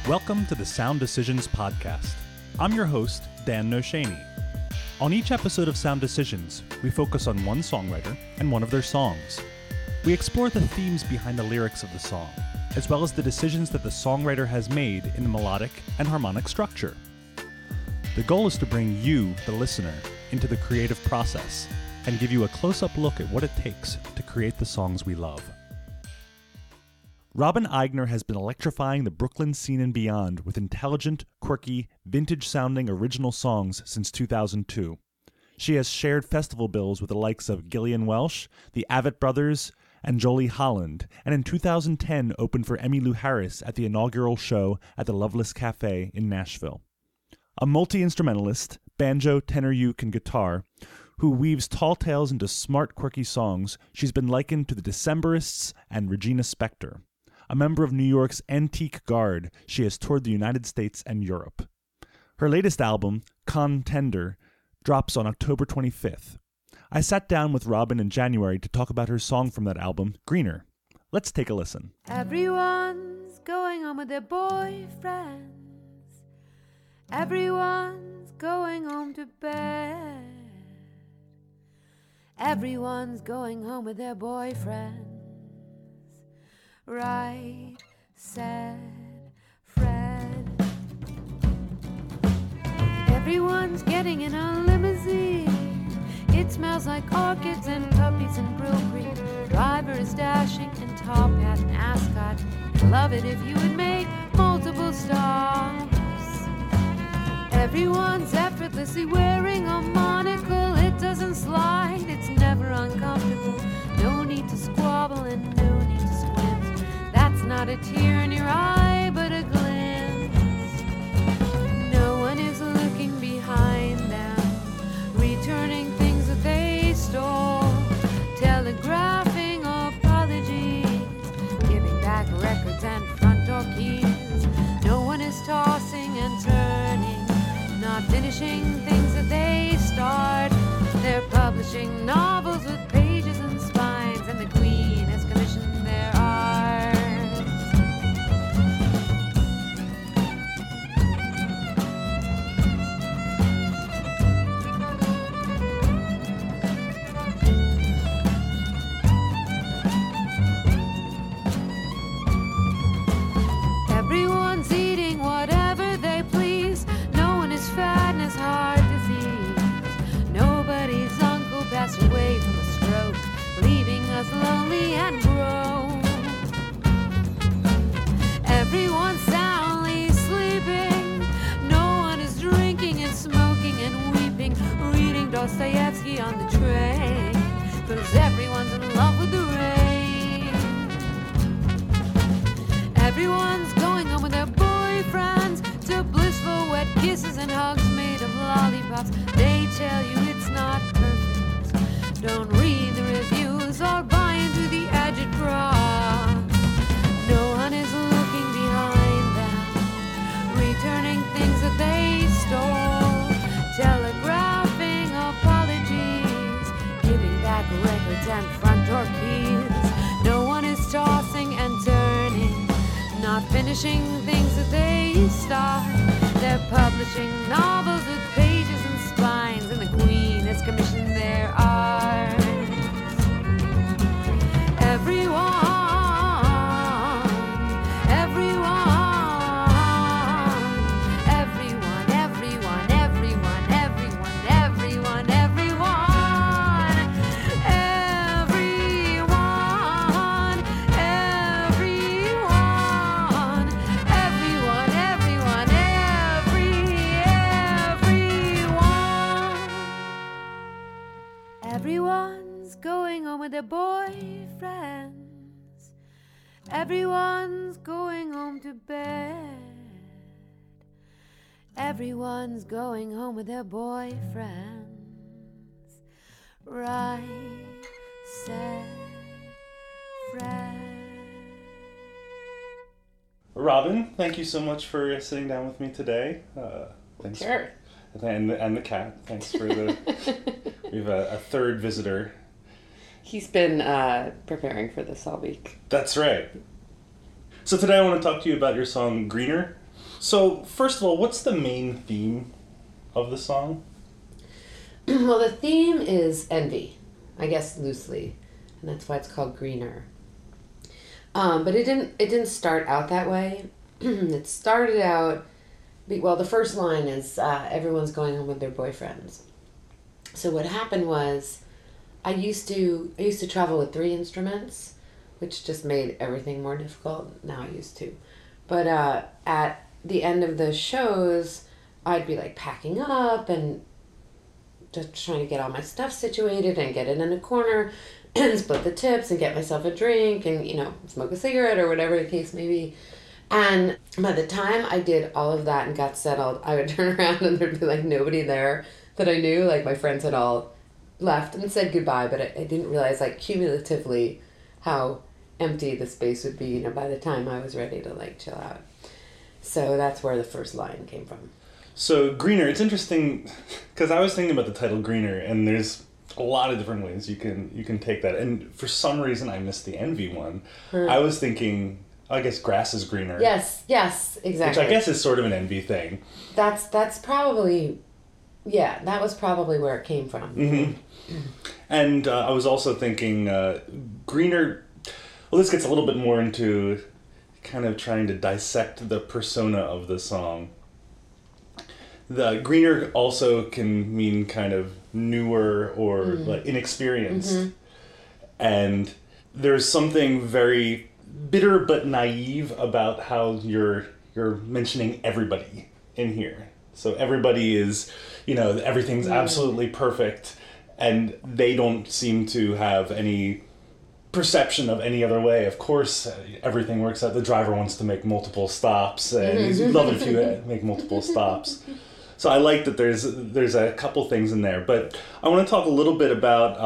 Welcome to the Sound Decisions Podcast. I'm your host, Dan Noshaney. On each episode of Sound Decisions, we focus on one songwriter and one of their songs. We explore the themes behind the lyrics of the song, as well as the decisions that the songwriter has made in the melodic and harmonic structure. The goal is to bring you, the listener, into the creative process and give you a close-up look at what it takes to create the songs we love. Robin Aigner has been electrifying the Brooklyn scene and beyond with intelligent, quirky, vintage-sounding original songs since 2002. She has shared festival bills with the likes of Gillian Welch, the Avett Brothers, and Jolie Holland, and in 2010 opened for Emmylou Harris at the inaugural show at the Loveless Cafe in Nashville. A multi-instrumentalist, banjo, tenor uke, and guitar, who weaves tall tales into smart, quirky songs, she's been likened to the Decemberists and Regina Spektor. A member of New York's Antique Guard, she has toured the United States and Europe. Her latest album, Contender, drops on October 25th. I sat down with Robin in January to talk about her song from that album, Greener. Let's take a listen. Everyone's going home with their boyfriends. Everyone's going home to bed. Everyone's going home with their boyfriends. Right, said Fred. Everyone's getting in a limousine. It smells like orchids and puppies and Brill Creek. Driver is dashing in top hat and ascot. Love it if you would make multiple stops. Everyone's effortlessly wearing a monocle. It doesn't slide, it's never uncomfortable. No need to squabble and no need to squint. That's not a tear in your eye, but a glint. No one is looking behind them, returning things that they stole, telegraphing apologies, giving back records and front door keys. No one is tossing and turning, not finishing things that they start. They're publishing novels with pages and spines, and the Queen has commissioned their art. Everyone's eating whatever they please. No one is fat and it's heart disease. Nobody's uncle passed away from a stroke, leaving us lonely and broke. Everyone's soundly sleeping. No one is drinking and smoking and weeping, reading Dostoevsky on the train, 'cause everyone's in love with the rain. Everyone's going home with their boyfriends to blissful wet kisses and hugs made of lollipops. They tell you it's not perfect. Don't read the reviews or buy into the agitprop. No one is looking behind them, returning things that they stole, telegraphing apologies, giving back records and front door keys. No one is tossing and turning, not finishing things that they start. They're publishing novels with pages and spines, and the Queen has commissioned their art. Everyone, everyone, everyone, everyone, everyone, everyone, everyone, everyone, everyone, everyone, everyone, everyone, everyone. Everyone's going home with their boyfriends. Everyone's going home to bed. Everyone's going home with their boyfriends. Right, said Fred. Robin, thank you so much for sitting down with me today. Thanks. Sure. And the cat. Thanks for the... We have a third visitor. He's been preparing for this all week. That's right. So today I want to talk to you about your song Greener. So, first of all, what's the main theme of the song? Well, the theme is envy, I guess loosely, and that's why it's called Greener. But it didn't start out that way. It started out, well, the first line is everyone's going home with their boyfriends. So what happened was, I used to travel with 3 instruments, which just made everything more difficult. Now I used to, but at the end of the shows, I'd be like packing up and just trying to get all my stuff situated and get it in a corner and split the tips and get myself a drink and, smoke a cigarette or whatever the case may be. And by the time I did all of that and got settled, I would turn around and there'd be like nobody there that I knew. Like my friends had all left and said goodbye, but I didn't realize like cumulatively how empty the space would be, by the time I was ready to like chill out. So that's where the first line came from. So Greener, it's interesting because I was thinking about the title Greener, and there's a lot of different ways you can take that. And for some reason, I missed the envy one. I was thinking, I guess grass is greener. Yes, exactly. Which I guess is sort of an envy thing. That's probably, that was probably where it came from. Mm-hmm. And I was also thinking Greener. Well, this gets a little bit more into kind of trying to dissect the persona of the song. The Greener also can mean kind of newer or like inexperienced. Mm-hmm. And there's something very bitter but naive about how you're mentioning everybody in here. So everybody is, everything's absolutely perfect, and they don't seem to have any perception of any other way. Of course, everything works out. The driver wants to make multiple stops, and he'd love it if you make multiple stops. So I like that there's a couple things in there, but I want to talk a little bit about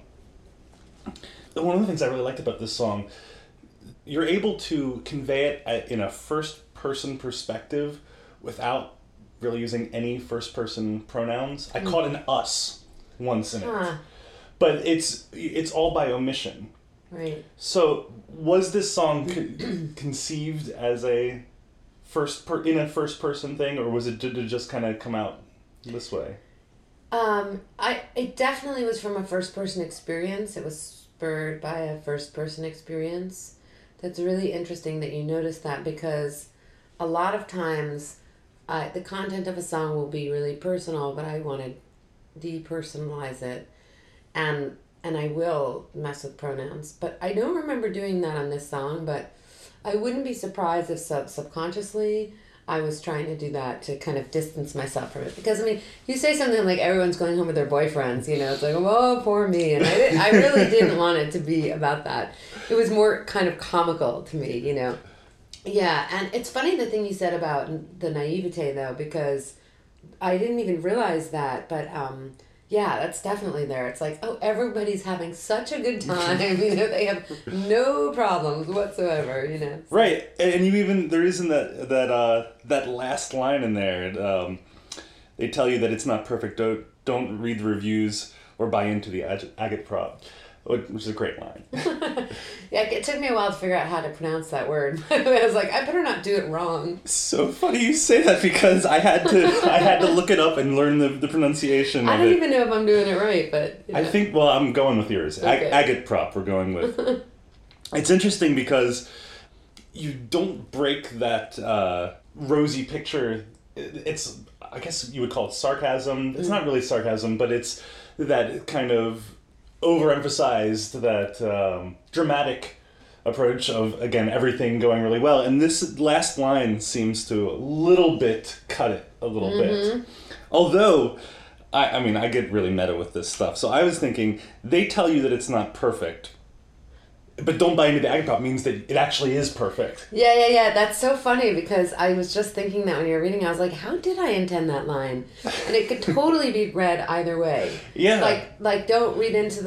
one of the things I really liked about this song. You're able to convey it in a first-person perspective without really using any first-person pronouns. I caught an us once in it, but it's all by omission. Right. So was this song conceived as a in a first-person thing, or was it did it just kind of come out this way? It definitely was from a first-person experience. It was spurred by a first-person experience. That's really interesting that you noticed that, because a lot of times the content of a song will be really personal, but I want to depersonalize it, and I will mess with pronouns. But I don't remember doing that on this song, but I wouldn't be surprised if subconsciously I was trying to do that to kind of distance myself from it. Because, you say something like everyone's going home with their boyfriends, it's like, oh, poor me. And I really didn't want it to be about that. It was more kind of comical to me, Yeah, and it's funny the thing you said about the naivete, though, because I didn't even realize that, but yeah, that's definitely there. It's like, oh, everybody's having such a good time, they have no problems whatsoever, So. Right, and you even, there isn't that last line in there, they tell you that it's not perfect, don't read the reviews or buy into the agitprop. Which is a great line. Yeah, it took me a while to figure out how to pronounce that word. I was like, I better not do it wrong. So funny you say that, because I had to look it up and learn the pronunciation. I don't even know if I'm doing it right, but I think. Well, I'm going with yours. Okay. Agitprop. We're going with. It's interesting because you don't break that rosy picture. It's, I guess you would call it sarcasm. It's not really sarcasm, but it's that kind of overemphasized, that dramatic approach of, again, everything going really well. And this last line seems to a little bit cut it a little bit. Although, I get really meta with this stuff. So I was thinking, they tell you that it's not perfect, but don't buy into the agitprop means that it actually is perfect. Yeah. That's so funny, because I was just thinking that when you were reading, I was like, how did I intend that line? And it could totally be read either way. Yeah. Like don't read into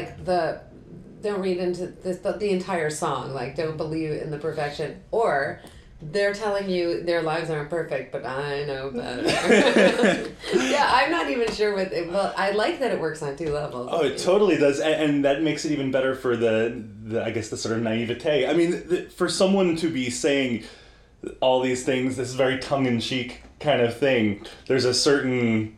don't read into the entire song. Like, don't believe in the perfection. Or they're telling you their lives aren't perfect, but I know better. Yeah, I'm not even sure what. Well, I like that it works on two levels. Oh, it totally does, and that makes it even better for the I guess the sort of naivete. For someone to be saying all these things, this very tongue-in-cheek kind of thing. There's a certain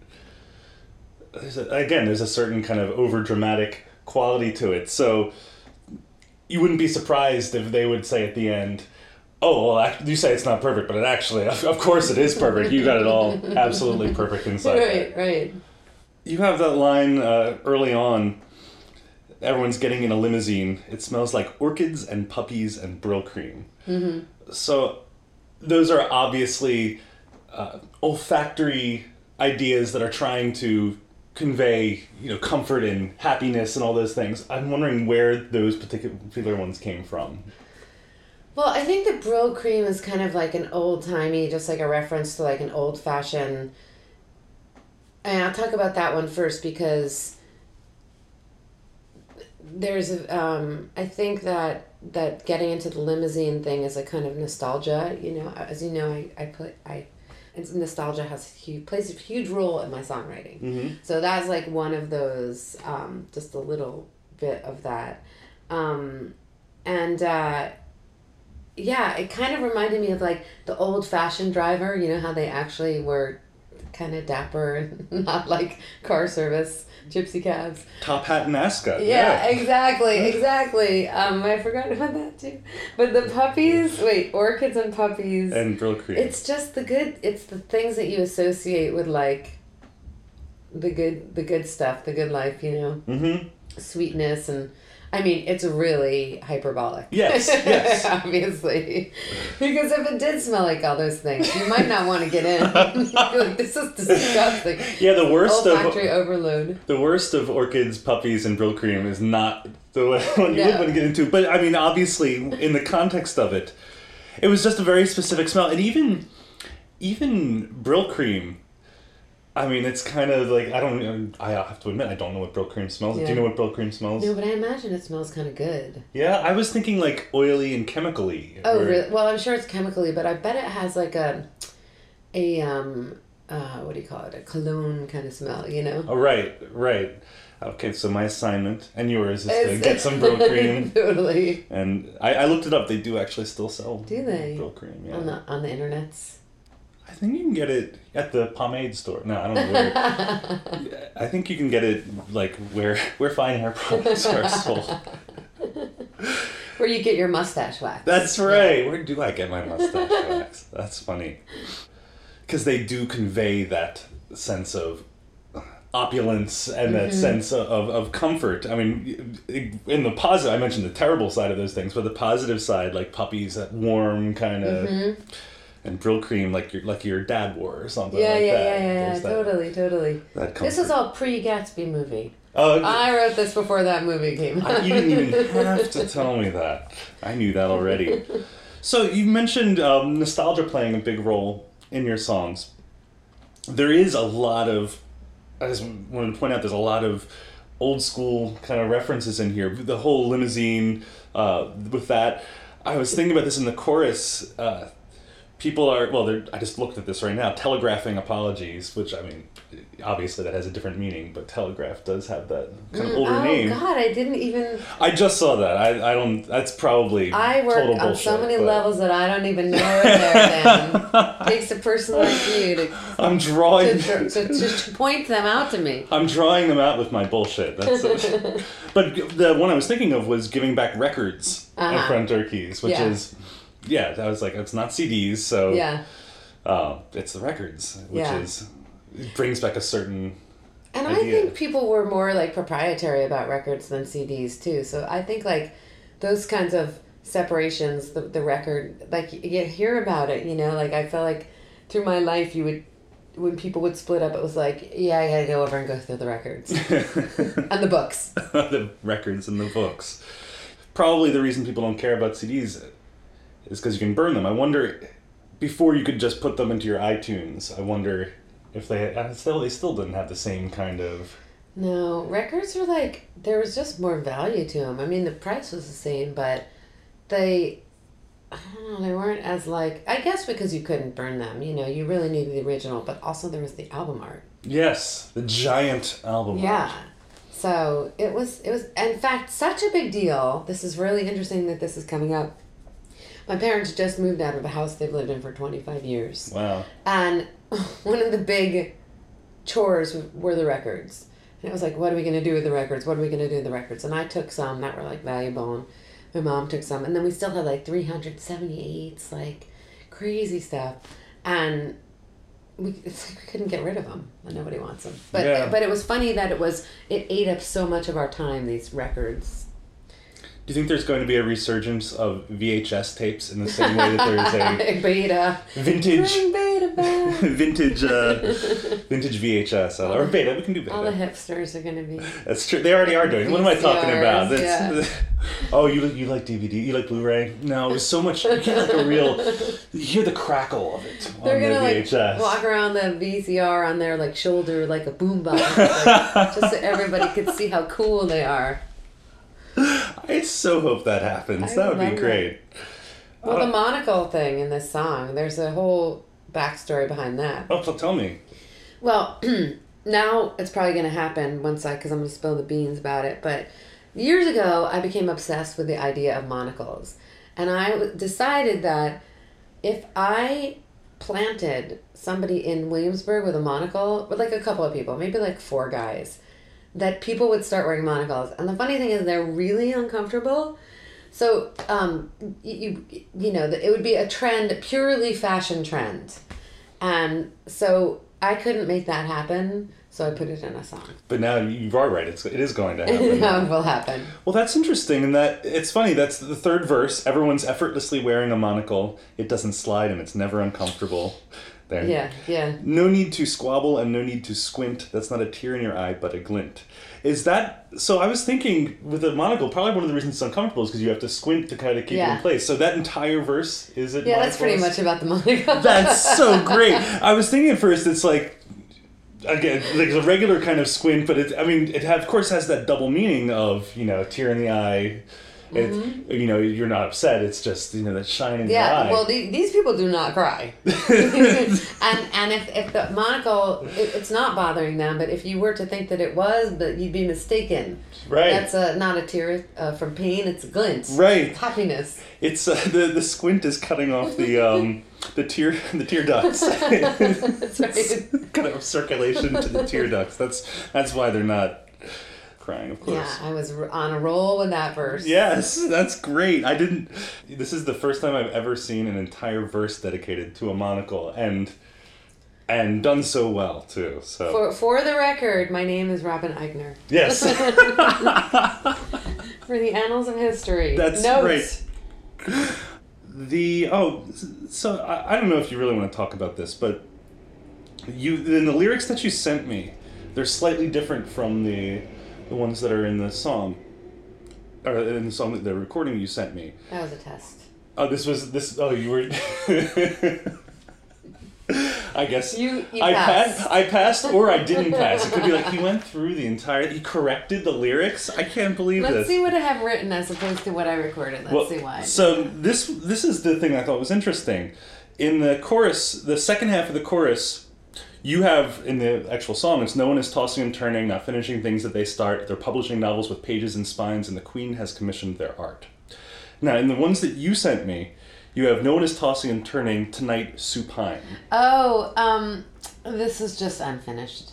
kind of over-dramatic quality to it. So you wouldn't be surprised if they would say at the end, oh, well, you say it's not perfect, but it actually, of course it is perfect. You got it all absolutely perfect inside. Right. You have that line early on, everyone's getting in a limousine. It smells like orchids and puppies and Brill cream. Mm-hmm. So those are obviously olfactory ideas that are trying to convey, comfort and happiness and all those things. I'm wondering where those particular ones came from. Well, I think the Brill cream is kind of like an old-timey, just like a reference to like an old-fashioned... And I'll talk about that one first because there's I think that getting into the limousine thing is a kind of nostalgia. As you know, nostalgia plays a huge role in my songwriting. Mm-hmm. So that's like one of those, just a little bit of that, yeah, it kind of reminded me of like the old-fashioned driver. How they actually were kind of dapper and not like car service gypsy cabs. Top hat and ascot. Yeah, exactly. I forgot about that too. But the puppies, orchids and puppies. And Brill cream. It's just it's the things that you associate with like the good stuff, the good life, Mm-hmm. Sweetness and... I mean, it's really hyperbolic. Yes. Obviously. Because if it did smell like all those things, you might not want to get in. You'd be like, this is disgusting. Yeah, the worst olfactory overload. The worst of orchids, puppies, and Brill cream is not the one you would want to get into. But, I mean, obviously, in the context of it, it was just a very specific smell. And even Brill cream... I mean, it's kind of like, I have to admit, I don't know what Brill cream smells. Yeah. Do you know what Brill cream smells? No, but I imagine it smells kind of good. Yeah, I was thinking like oily and chemically. Oh, really? Well, I'm sure it's chemically, but I bet it has like a what do you call it? A cologne kind of smell, Oh, right. Okay, so my assignment and yours is to get some Brill cream. Totally. And I looked it up. They do actually still sell. Do they? Brill cream, yeah. On the internets? I think you can get it at the pomade store. No, I don't know where. I think you can get it like where fine hair products are sold. Where you get your mustache wax. That's right. Yeah. Where do I get my mustache wax? That's funny. Because they do convey that sense of opulence and that sense of comfort. I mean, in the positive, I mentioned the terrible side of those things, but the positive side, like puppies, that warm kind of... And Brill cream like your dad wore or something like that. Yeah, totally. This is all pre-Gatsby movie. Oh, I wrote this before that movie came out. You didn't even have to tell me that. I knew that already. So you mentioned nostalgia playing a big role in your songs. There is a lot of... I just wanted to point out there's a lot of old school kind of references in here. The whole limousine with that. I was thinking about this in the chorus... people are, I just looked at this right now, telegraphing apologies, which, I mean, obviously that has a different meaning, but telegraph does have that kind of older name. Oh, God, I didn't even... I just saw that. I don't, that's probably I work total on bullshit, so many levels that I don't even know are there then. Takes a person like you to... I'm drawing... to point them out to me. I'm drawing them out with my bullshit. That's it. But the one I was thinking of was giving back records in front turkeys, which is... Yeah, I was like, it's not CDs, so it's the records, which is, it brings back a certain And idea. I think people were more like proprietary about records than CDs too. So I think like those kinds of separations, the record, like you hear about it, like I felt like through my life when people would split up, it was like, yeah, I gotta go over and go through the records. And the books. The records and the books. Probably the reason people don't care about CDs is because you can burn them. I wonder, before you could just put them into your iTunes, I wonder if they still didn't have the same kind of... No, records were like, there was just more value to them. I mean, the price was the same, but I don't know, they weren't as like, I guess because you couldn't burn them, you really needed the original, but also there was the album art. Yes, the giant album art. Yeah. So it was, in fact, such a big deal. This is really interesting that this is coming up. My parents just moved out of a house they've lived in for 25 years. Wow. And one of the big chores were the records. And it was like, what are we going to do with the records? What are we going to do with the records? And I took some that were like valuable, and my mom took some. And then we still had like 378s, like crazy stuff. And it's like we couldn't get rid of them, and nobody wants them. But it was funny that it ate up so much of our time, these records. Do you think there's going to be a resurgence of VHS tapes in the same way that there's a beta vintage Bring beta back. vintage VHS or beta? We can do beta. All the hipsters are gonna be. That's true. They already are doing. What am I talking about? VCRs, Oh, you like DVD? You like Blu-ray? No, it was so much. You get like a real. You hear the crackle of it They're on gonna the VHS. like walk around the VCR on their like shoulder like a boombox, like, just so everybody could see how cool they are. I so hope that happens. I That would be love great. Well, the monocle thing in this song, there's a whole backstory behind that. Oh, tell me. Well, now it's probably going to happen because I'm going to spill the beans about it. But years ago, I became obsessed with the idea of monocles. And I decided that if I planted somebody in Williamsburg with a monocle, with like a couple of people, maybe like 4 guys, that people would start wearing monocles. And the funny thing is they're really uncomfortable. So, you know, it would be a trend, purely fashion trend. And so I couldn't make that happen, so I put it in a song. But now you are right. It is going to happen. Now it will happen. Well, that's interesting, and that it's funny. That's the third verse. Everyone's effortlessly wearing a monocle. It doesn't slide, and it's never uncomfortable. There. Yeah. No need to squabble and no need to squint. That's not a tear in your eye, but a glint. Is that... So I was thinking, with a monocle, probably one of the reasons it's uncomfortable is because you have to squint to kind of keep it in place. So that entire verse, is it Yeah, that's pretty much about the monocle. That's so great. I was thinking at first it's like... Again, like a regular kind of squint, but it of course has that double meaning of, tear in the eye. It's, you're not upset. It's just, that shine in your eye. Yeah, well, these people do not cry. and if the monocle, it's not bothering them, but if you were to think that it was, but you'd be mistaken. Right. That's not a tear from pain, it's a glint. Right. It's happiness. It's the squint is cutting off the tear ducts. That's right. Kind of circulation to the tear ducts. That's why they're not crying, of course. Yeah, I was on a roll with that verse. Yes, that's great. This is the first time I've ever seen an entire verse dedicated to a monocle, and done so well too. So for the record, my name is Robin Eigner. Yes. For the annals of history. That's Notes. right. So I don't know if you really want to talk about this, but in the lyrics that you sent me, they're slightly different from the ones that are in the song, or in the song, the recording you sent me. That was a test. Oh, you were... I guess you passed. I passed or I didn't pass. It could be like he went through he corrected the lyrics. I can't believe this. Let's see what I have written as opposed to what I recorded. Let's see why. So this is the thing I thought was interesting. In the chorus, the second half of the chorus, you have, in the actual song, it's no one is tossing and turning, not finishing things that they start. They're publishing novels with pages and spines, and the queen has commissioned their art. Now, in the ones that you sent me, you have no one is tossing and turning, tonight supine. Oh, this is just unfinished.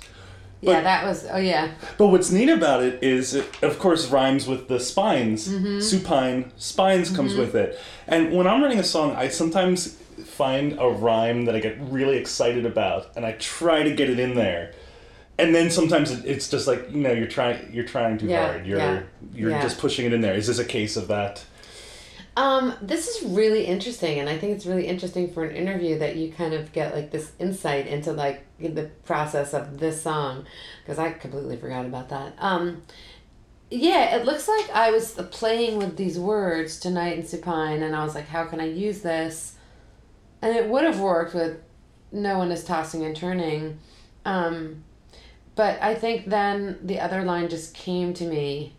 But what's neat about it is it, of course, rhymes with the spines. Mm-hmm. Supine, spines comes with it. And when I'm writing a song, I sometimes find a rhyme that I get really excited about, and I try to get it in there. And then sometimes it's just like, you're trying too hard. You're just pushing it in there. Is this a case of that? This is really interesting, and I think it's really interesting for an interview that you kind of get like this insight into like the process of this song, because I completely forgot about that. It looks like I was playing with these words, tonight and supine, and I was like, how can I use this? And it would have worked with no one is tossing and turning. But I think then the other line just came to me.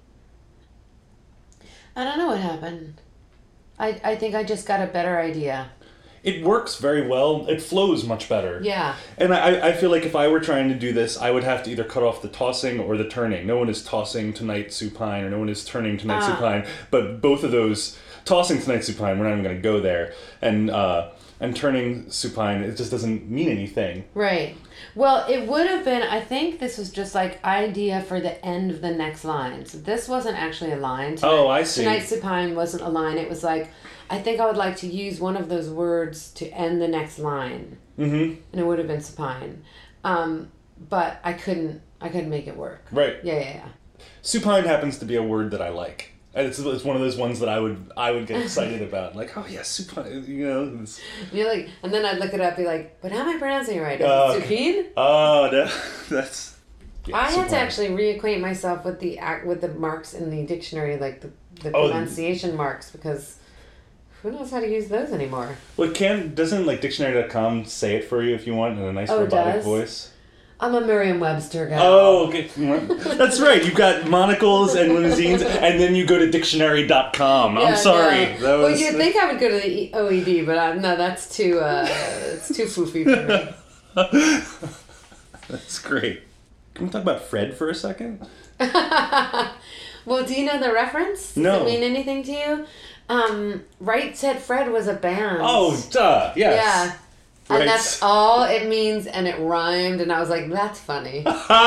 I don't know what happened. I think I just got a better idea. It works very well. It flows much better. Yeah. And I feel like if I were trying to do this, I would have to either cut off the tossing or the turning. No one is tossing tonight supine, or no one is turning tonight supine. But both of those tossing Tonight Supine, we're not even going to go there, and turning supine, it just doesn't mean anything. Right. Well, it would have been, I think this was just like idea for the end of the next line. So this wasn't actually a line. Oh, I see. Tonight Supine wasn't a line. It was like, I think I would like to use one of those words to end the next line. Mm-hmm. And it would have been supine. But I couldn't make it work. Right. Yeah. Supine happens to be a word that I like. And it's one of those ones that I would get excited about. Like, oh, yeah, supine, you know. You're like, and then I'd look it up, be like, but how am I pronouncing it right? Is it supine? Oh, no, that's... Yeah, I had to supine. actually reacquaint myself with the marks in the dictionary, like the pronunciation marks, because who knows how to use those anymore? Well, doesn't like dictionary.com say it for you if you want in a nice robotic voice? I'm a Merriam-Webster guy. Oh, okay. That's right. You've got monocles and limousines, and then you go to dictionary.com. I'm sorry. No. Well, you'd think I would go to the OED, but no, that's too it's too foofy for me. That's great. Can we talk about Fred for a second? Well, do you know the reference? No. Does it mean anything to you? Right Said Fred was a band. Oh, duh. Yes. Yeah. And Right. that's all it means, and it rhymed, and I was like, that's funny.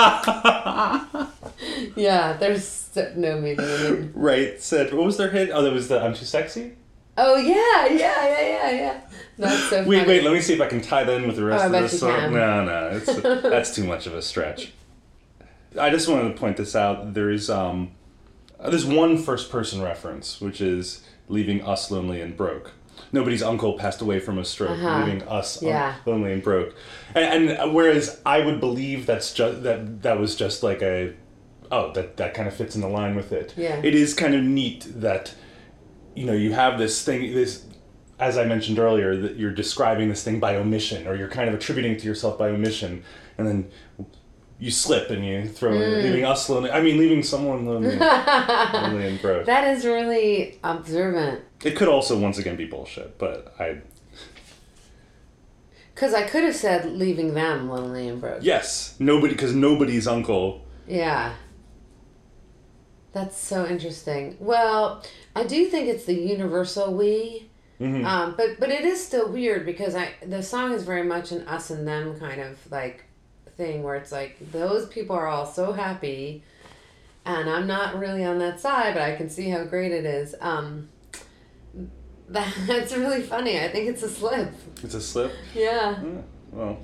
Yeah, there's no meaning. Right Said, what was their hit? Oh, that was the I'm Too Sexy? Oh, yeah. That's so funny. Wait, let me see if I can tie that in with the rest of bet this you song. can. No, that's too much of a stretch. I just wanted to point this out. There's one first-person reference, which is leaving us lonely and broke. Nobody's uncle passed away from a stroke, leaving us lonely and broke. And whereas I would believe that's just that was just like that kind of fits in the line with it. Yeah. It is kind of neat that, you know, you have this, as I mentioned earlier, that you're describing this thing by omission, or you're kind of attributing it to yourself by omission, and then you slip and you throw in leaving us lonely. I mean, leaving someone lonely and broke. That is really observant. It could also, once again, be bullshit, but Because I could have said leaving them lonely and broke. Yes, because nobody's uncle. Yeah. That's so interesting. Well, I do think it's the universal we. Mm-hmm. But it is still weird because the song is very much an us and them kind of like thing where it's like those people are all so happy and I'm not really on that side, but I can see how great it is. That's really funny. I think it's a slip. It's a slip? Yeah. Well,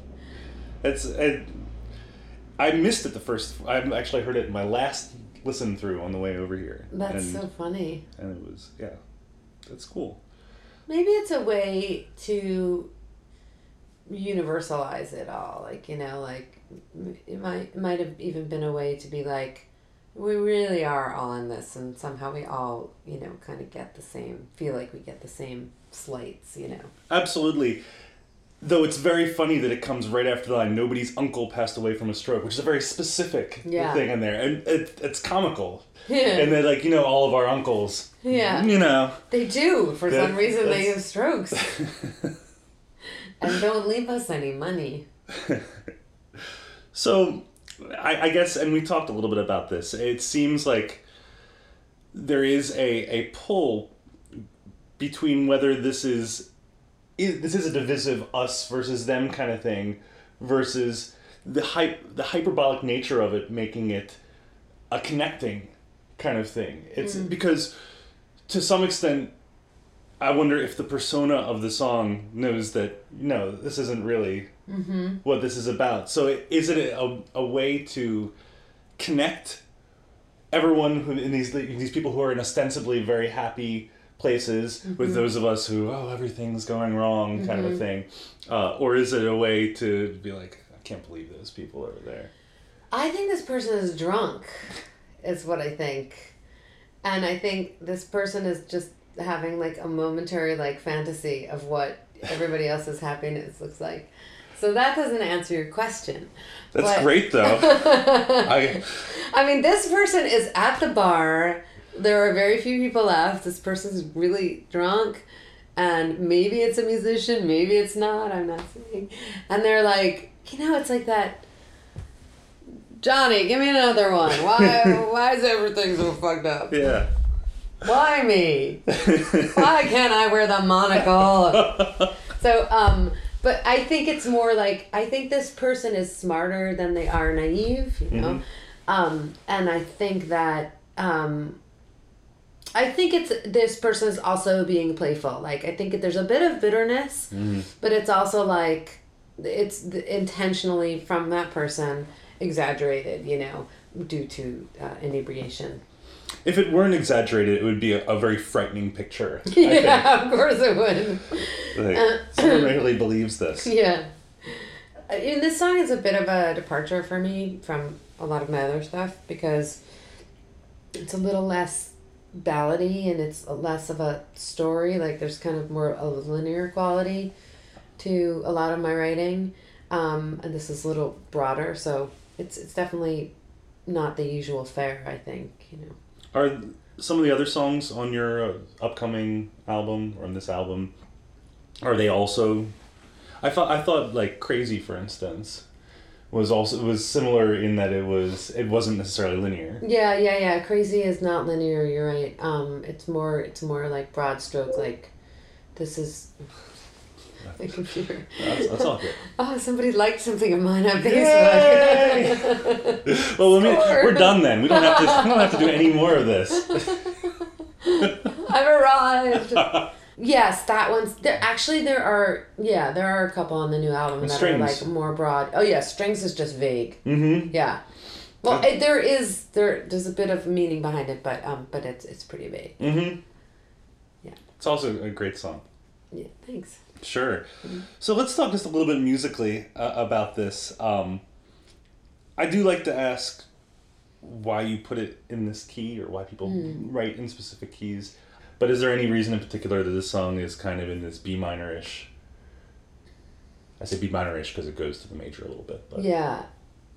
I missed it the first... I actually heard it in my last listen through on the way over here. That's so funny. And it was, that's cool. Maybe it's a way to universalize it all. Like, you know, like it might have even been a way to be like, we really are all in this, and somehow we all, you know, kind of feel like we get the same slates, you know. Absolutely. Though it's very funny that it comes right after the line, nobody's uncle passed away from a stroke, which is a very specific thing in there. And it's comical. Yeah. And they're like, you know, all of our uncles. Yeah. You know. They do. For some reason, they have strokes. And don't leave us any money. So, I guess, and we talked a little bit about this, it seems like there is a pull between whether this is a divisive us versus them kind of thing, versus the hyperbolic nature of it making it a connecting kind of thing. It's because to some extent, I wonder if the persona of the song knows that, no, this isn't really what this is about. So is it a way to connect everyone who in these people who are in ostensibly very happy places with those of us who, everything's going wrong kind of a thing? Or is it a way to be like, I can't believe those people over there? I think this person is drunk, is what I think. And I think this person is just having like a momentary like fantasy of what everybody else's happiness looks like. So that doesn't answer your question. That's great though. I mean, this person is at the bar. There are very few people left. This person's really drunk, and maybe it's a musician, maybe it's not, I'm not saying. And they're like, you know, it's like that, Johnny, give me another one. Why is everything so fucked up? Yeah. Why me? Why can't I wear the monocle? So, but I think it's more like, I think this person is smarter than they are naive, you know? And I think that, I think it's, this person is also being playful. Like, I think there's a bit of bitterness, but it's also like, it's intentionally from that person exaggerated, you know, due to inebriation. If it weren't exaggerated, it would be a very frightening picture. Yeah, of course it would. Like, someone really believes this. Yeah. And this song is a bit of a departure for me from a lot of my other stuff because it's a little less ballady and it's less of a story. Like there's kind of more of a linear quality to a lot of my writing. And this is a little broader, so it's definitely not the usual fare, I think, you know. Are some of the other songs on your upcoming album or on this album, are they also... I thought like Crazy, for instance, was similar in that it wasn't necessarily linear. Yeah. Crazy is not linear, you're right. It's more like broad stroke, like this is my computer. That's all good. Oh, somebody liked something of mine on Facebook. Well, we're done then. We don't have to do any more of this. I've arrived. Yes, that one's there. Actually, there are a couple on the new album that Strings. are like more broad. Oh yeah, Strings is just vague. Mm-hmm. Yeah. Well, there's a bit of meaning behind it, but it's pretty vague. Mm-hmm. Yeah. It's also a great song. Yeah. Thanks. Sure. So let's talk just a little bit musically about this. I do like to ask why you put it in this key or why people write in specific keys. But is there any reason in particular that this song is kind of in this B minor-ish? I say B minor-ish because it goes to the major a little bit. But Yeah.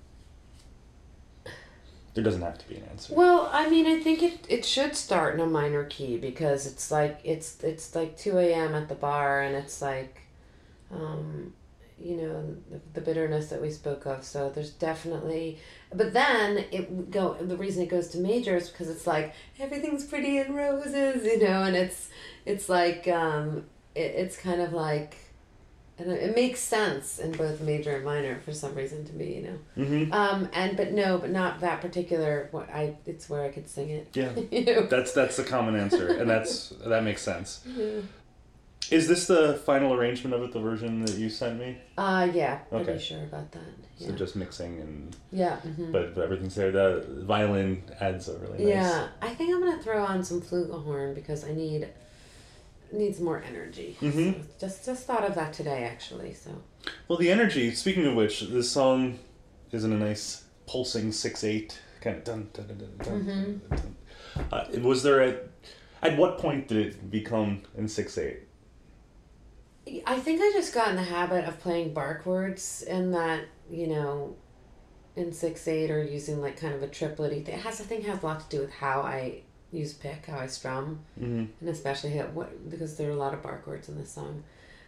there doesn't have to be an answer. Well, I mean, I think it should start in a minor key because it's like 2 a.m. at the bar and it's like, you know, the bitterness that we spoke of. So there's definitely, but then the reason it goes to major is because it's like everything's pretty in roses, you know, and it's like it's kind of like, and it makes sense in both major and minor for some reason to me, you know. Mm-hmm. But not that particular. It's where I could sing it. Yeah, you know? that's the common answer, and that makes sense. Yeah. Is this the final arrangement of it, the version that you sent me? Yeah, pretty Okay. sure about that. Yeah. So just mixing and... Yeah. Mm-hmm. But everyth's there. The violin adds a really nice... Yeah, I think I'm gonna throw on some flugelhorn because I need some more energy. Mm-hmm. So just thought of that today, actually. So. Well, the energy, speaking of which, this song is in a nice pulsing 6/8 kind of dun dun dun dun dun. Mm-hmm. Was there at what point did it become in 6/8? I think I just got in the habit of playing bar chords in that, you know, in 6/8 or using like kind of a triplet-y thing. I think it has a lot to do with how I use pick, how I strum, and especially because there are a lot of bar chords in this song.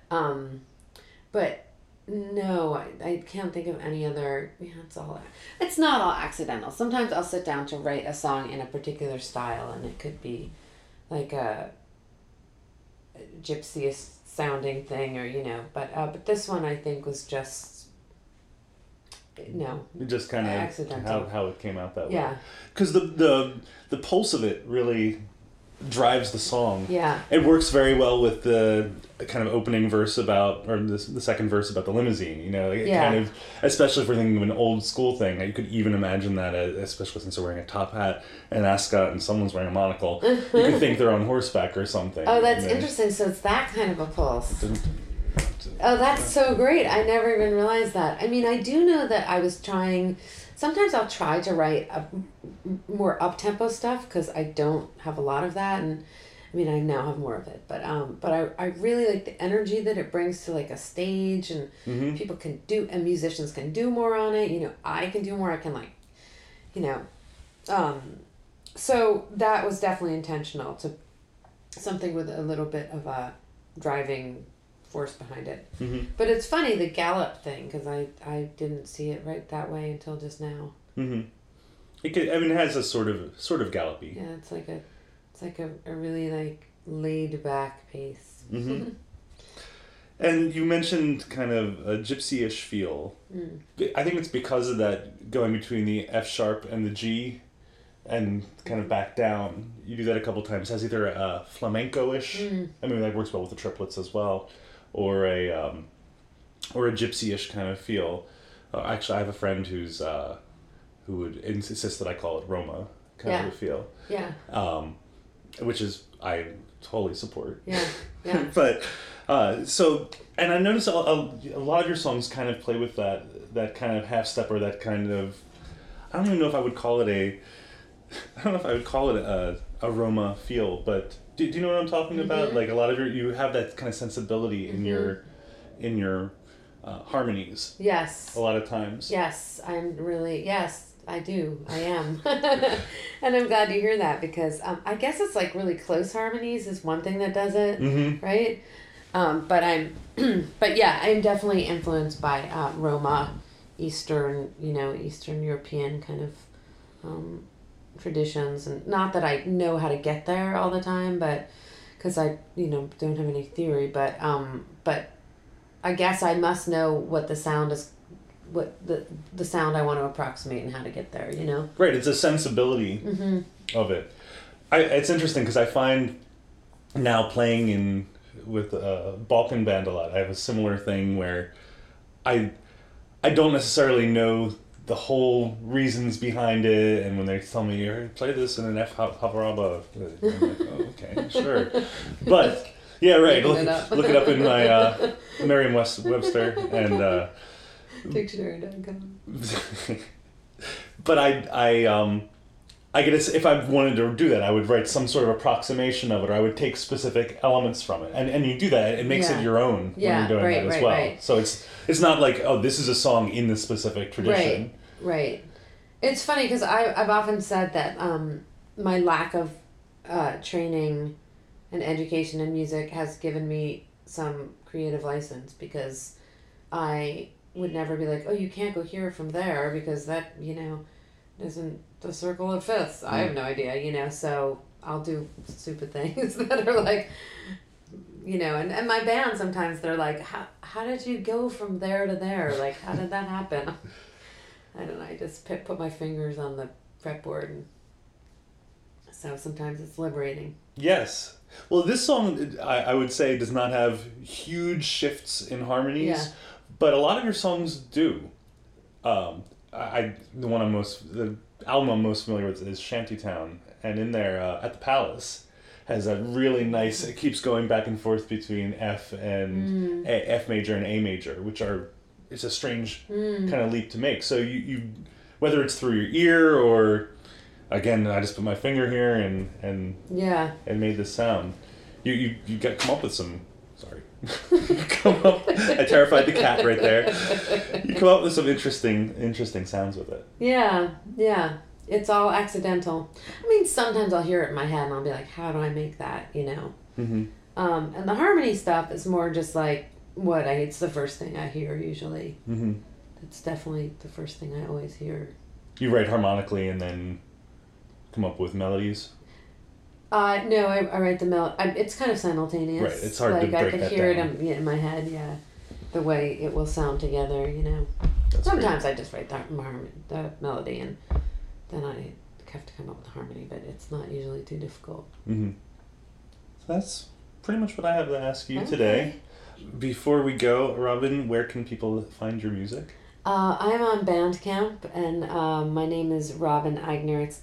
But no, I can't think of any other. Yeah, it's not all accidental. Sometimes I'll sit down to write a song in a particular style, and it could be like a gypsy sounding thing, or you know. But this one I think was just Just kind of accidental. how it came out that way. Yeah. Because the pulse of it really drives the song. Yeah. It works very well with the kind of opening verse the second verse about the limousine, you know, like it kind of, especially if we're thinking of an old school thing, you could even imagine that, especially since they're wearing a top hat and ascot and someone's wearing a monocle, you could think they're on horseback or something. Oh, that's interesting. So it's that kind of a pulse. Oh, that's so great. I never even realized that. I mean, I do know that I was trying... Sometimes I'll try to write more up-tempo stuff because I don't have a lot of that. And, I mean, I now have more of it. But I really like the energy that it brings to, like, a stage. And people can do... And musicians can do more on it. You know, I can do more. I can, like... You know... So that was definitely intentional. To something with a little bit of a driving... force behind it. But it's funny, the gallop thing, because I didn't see it right that way until just now. It has a sort of gallopy. Yeah, it's like a It's like a really like laid back pace. Mm-hmm. And you mentioned kind of a gypsy-ish feel. I think it's because of that going between the F sharp and the G and kind of back down. You do that a couple times. It has either a flamenco-ish, I mean that works well with the triplets as well, or a gypsy-ish kind of feel. Actually, I have a friend who would insist that I call it Roma kind of a feel. Yeah. Which is I totally support. Yeah. Yeah. But and I noticed a lot of your songs kind of play with that kind of half step, or that kind of, I don't even know if I would call it a Roma feel, but do you know what I'm talking about? Like a lot of you have that kind of sensibility in your harmonies. Yes. A lot of times. Yes, I do. I am. And I'm glad to hear that, because I guess it's like really close harmonies is one thing that does it, right? But yeah, I'm definitely influenced by Roma, Eastern European kind of traditions, and not that I know how to get there all the time, but because I don't have any theory, but I guess I must know what the sound is, what the sound I want to approximate and how to get there, Right, it's a sensibility of it. It's interesting because I find now playing with a Balkan band a lot, I have a similar thing where I don't necessarily know the whole reasons behind it, and when they tell me, play this in an F Havaraba, I'm like, oh, okay, sure. But, yeah, right, look it up in my Merriam-Webster and... Dictionary.com. But I guess if I wanted to do that, I would write some sort of approximation of it, or I would take specific elements from it, and you do that. It makes it your own when you're doing that as well. Right. So it's not like, oh, this is a song in this specific tradition. Right. It's funny because I've often said that my lack of training and education in music has given me some creative license, because I would never be like, oh, you can't go here from there because that isn't the circle of fifths. I have no idea, so I'll do stupid things that are like, and my band sometimes they're like, how did you go from there to there? Like, how did that happen? I don't know, I just put my fingers on the fretboard, and so sometimes it's liberating. Yes. Well, this song, I would say, does not have huge shifts in harmonies, but a lot of your songs do. The album I'm most familiar with is Shantytown, and in there, At the Palace, has a really nice, it keeps going back and forth between F and F major and A major, it's a strange kind of leap to make. So you whether it's through your ear or, again, I just put my finger here and made this sound. You come up with some. Sorry, I terrified the cat right there. You come up with some interesting sounds with it. Yeah. It's all accidental. I mean, sometimes I'll hear it in my head and I'll be like, how do I make that? And the harmony stuff is more just like it's the first thing I hear usually. It's definitely the first thing I always hear. You write harmonically and then come up with melodies? No, I write the melody. It's kind of simultaneous. Right, it's hard to break that down. I can hear it in my head, the way it will sound together, That's Sometimes great. I just write the melody, and then I have to come up with the harmony, but it's not usually too difficult. So that's pretty much what I have to ask you today. Before we go, Robin, where can people find your music? I'm on Bandcamp, and my name is Robin Aigner. It's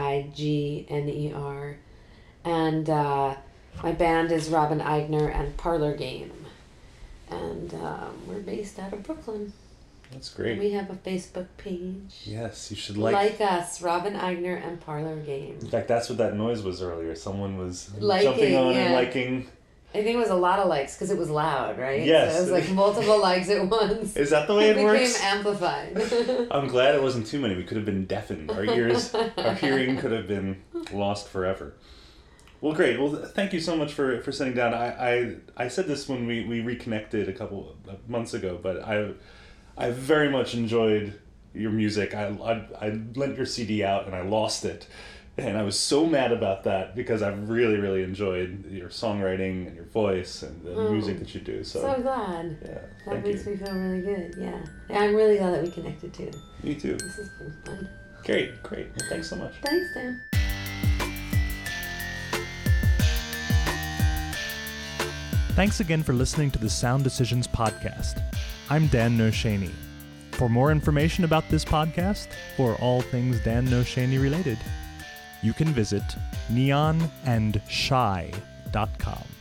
Aigner. And my band is Robin Aigner and Parlor Game. And we're based out of Brooklyn. That's great. And we have a Facebook page. Yes, you should like us, Robin Aigner and Parlor Game. In fact, that's what that noise was earlier. Someone was liking, jumping on and liking. I think it was a lot of likes because it was loud, right? Yes. So it was like multiple likes at once. Is that the way it works? It became amplified. I'm glad it wasn't too many. We could have been deafened. Our hearing could have been lost forever. Well, great. Well, thank you so much for sitting down. I said this when we reconnected a couple of months ago, but I very much enjoyed your music. I lent your CD out and I lost it And I was so mad about that because I've really, really enjoyed your songwriting and your voice and the music that you do. So glad. Yeah, That makes me feel really good, yeah. I'm really glad that we connected too. Me too. This has been fun. Great. Well, thanks so much. Thanks, Dan. Thanks again for listening to the Sound Decisions podcast. I'm Dan Noshaney. For more information about this podcast, or all things Dan Noshaney related, you can visit neonandshy.com.